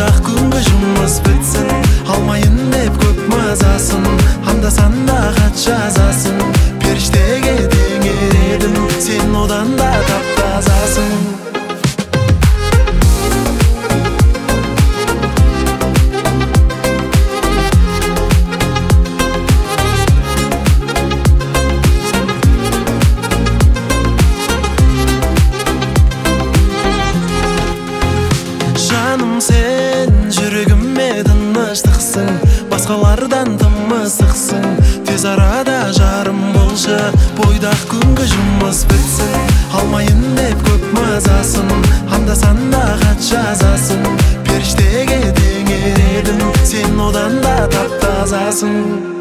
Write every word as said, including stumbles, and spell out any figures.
бойдақ күнгі жұмыс бітсін, алмайын деп көп мазасын, анда-санда хат жазасын. Періштеге теңер едім, сен одан да тап-тазасың. Сен жүрегіме тыныштықсың, басқалардан тым мысықсың. Тез арада жарым болшы, бойдақ күнгі жұмыс бітсін, алмайын деп көп мазасын, анда-санда хат жазасын. Періштеге теңер едім, сен одан да тап-тазасың.